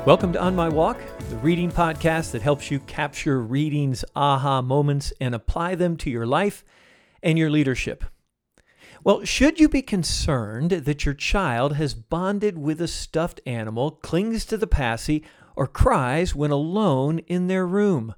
Welcome to On My Walk, the reading podcast that helps you capture reading's aha moments and apply them to your life and your leadership. Well, should you be concerned that your child has bonded with a stuffed animal, clings to the passy, or cries when alone in their room?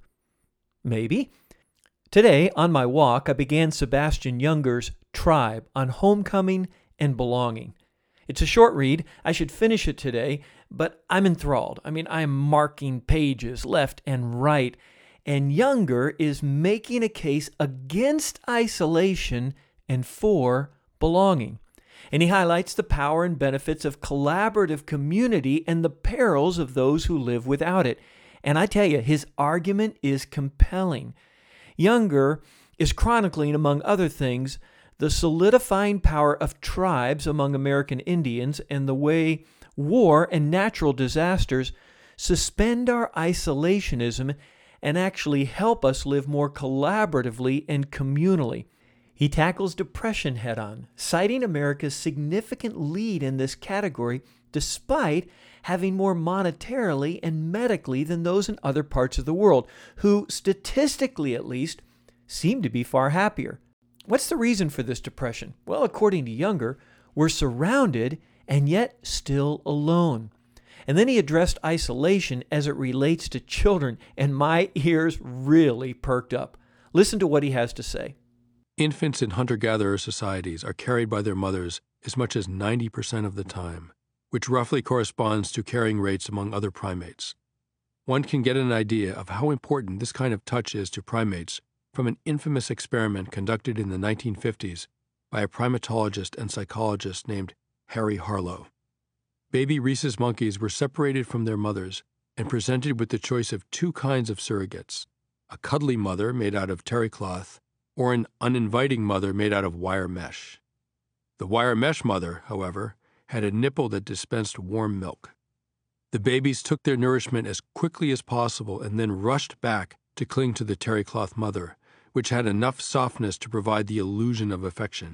Maybe. Today, on my walk, I began Sebastian Junger's Tribe on Homecoming and Belonging. It's a short read. I should finish it today, but I'm enthralled. I am marking pages left and right, and Junger is making a case against isolation and for belonging. And he highlights the power and benefits of collaborative community and the perils of those who live without it. And I tell you, his argument is compelling. Junger is chronicling, among other things, the solidifying power of tribes among American Indians and the way war and natural disasters suspend our isolationism and actually help us live more collaboratively and communally. He tackles depression head-on, citing America's significant lead in this category despite having more monetarily and medically than those in other parts of the world, who, statistically at least, seem to be far happier. What's the reason for this depression? Well, according to Junger, we're surrounded and yet still alone. And then he addressed isolation as it relates to children, and my ears really perked up. Listen to what he has to say. Infants in hunter-gatherer societies are carried by their mothers as much as 90% of the time, which roughly corresponds to carrying rates among other primates. One can get an idea of how important this kind of touch is to primates from an infamous experiment conducted in the 1950s by a primatologist and psychologist named Harry Harlow. Baby rhesus monkeys were separated from their mothers and presented with the choice of two kinds of surrogates, a cuddly mother made out of terry cloth or an uninviting mother made out of wire mesh. The wire mesh mother, however, had a nipple that dispensed warm milk. The babies took their nourishment as quickly as possible and then rushed back to cling to the terry cloth mother, which had enough softness to provide the illusion of affection.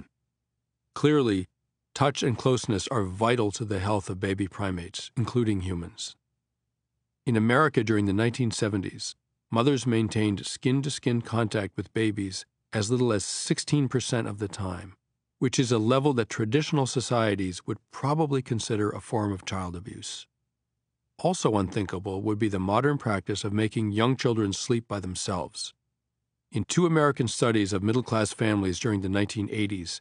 Clearly, touch and closeness are vital to the health of baby primates, including humans. In America during the 1970s, mothers maintained skin-to-skin contact with babies as little as 16% of the time, which is a level that traditional societies would probably consider a form of child abuse. Also unthinkable would be the modern practice of making young children sleep by themselves. In two American studies of middle-class families during the 1980s,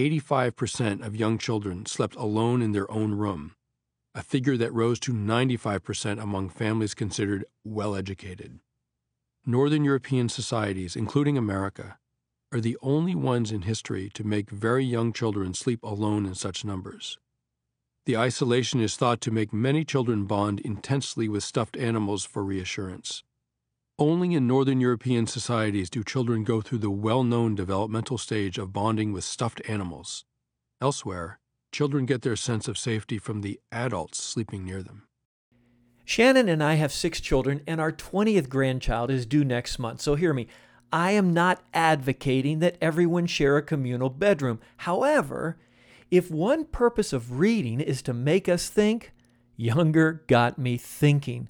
85% of young children slept alone in their own room, a figure that rose to 95% among families considered well-educated. Northern European societies, including America, are the only ones in history to make very young children sleep alone in such numbers. The isolation is thought to make many children bond intensely with stuffed animals for reassurance. Only in Northern European societies do children go through the well-known developmental stage of bonding with stuffed animals. Elsewhere, children get their sense of safety from the adults sleeping near them. Shannon and I have 6 children, and our 20th grandchild is due next month. So hear me, I am not advocating that everyone share a communal bedroom. However, if one purpose of reading is to make us think, Junger got me thinking.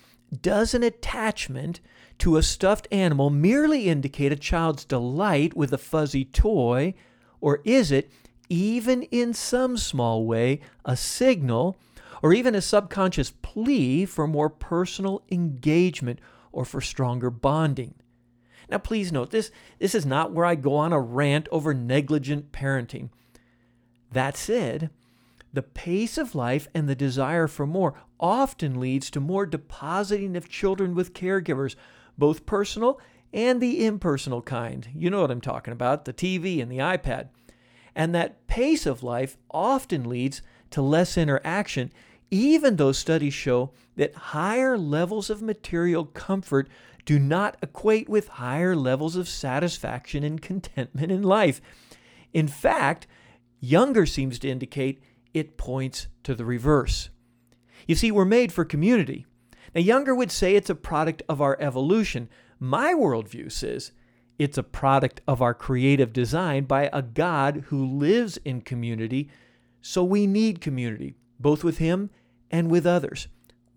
Does an attachment to a stuffed animal merely indicate a child's delight with a fuzzy toy, or is it, even in some small way, a signal or even a subconscious plea for more personal engagement or for stronger bonding? Now, please note, this is not where I go on a rant over negligent parenting. That said, the pace of life and the desire for more often leads to more depositing of children with caregivers, both personal and the impersonal kind. You know what I'm talking about, the TV and the iPad. And that pace of life often leads to less interaction, even though studies show that higher levels of material comfort do not equate with higher levels of satisfaction and contentment in life. In fact, Junger seems to indicate it points to the reverse. You see, we're made for community. Now, Junger would say it's a product of our evolution. My worldview says it's a product of our creative design by a God who lives in community, so we need community, both with Him and with others.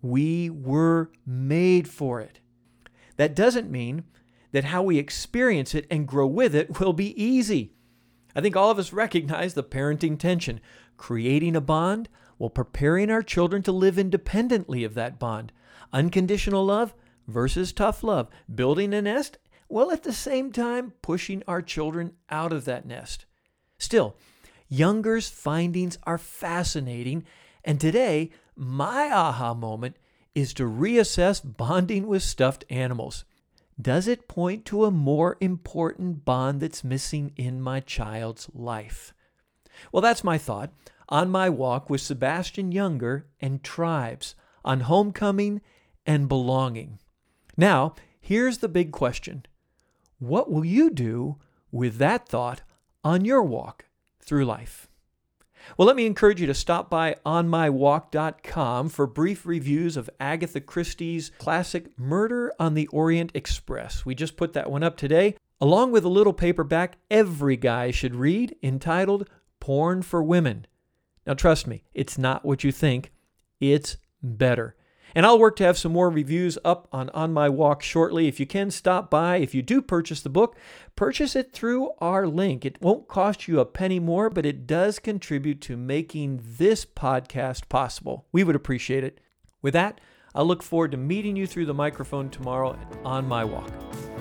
We were made for it. That doesn't mean that how we experience it and grow with it will be easy. I think all of us recognize the parenting tension, creating a bond while preparing our children to live independently of that bond. Unconditional love versus tough love. Building a nest, while at the same time pushing our children out of that nest. Still, Younger's findings are fascinating, and today, my aha moment is to reassess bonding with stuffed animals. Does it point to a more important bond that's missing in my child's life? Well, that's my thought on my walk with Sebastian Junger and Tribes on homecoming and belonging. Now, here's the big question. What will you do with that thought on your walk through life? Well, let me encourage you to stop by onmywalk.com for brief reviews of Agatha Christie's classic Murder on the Orient Express. We just put that one up today, along with a little paperback every guy should read entitled Porn for Women. Now, trust me, it's not what you think. It's better. And I'll work to have some more reviews up on My Walk shortly. If you can, stop by. If you do purchase the book, purchase it through our link. It won't cost you a penny more, but it does contribute to making this podcast possible. We would appreciate it. With that, I look forward to meeting you through the microphone tomorrow on My Walk.